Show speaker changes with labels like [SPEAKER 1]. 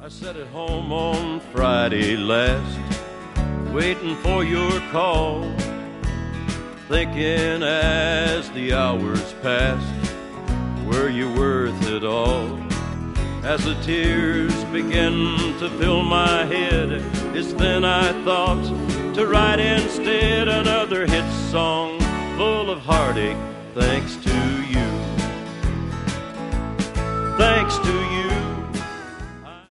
[SPEAKER 1] I sat at home on Friday last, waiting for your call, thinking as the hours passed, were you worth it all? As the tears began to fill my head, it's then I thought to write instead another hit song full of heartache, thanks to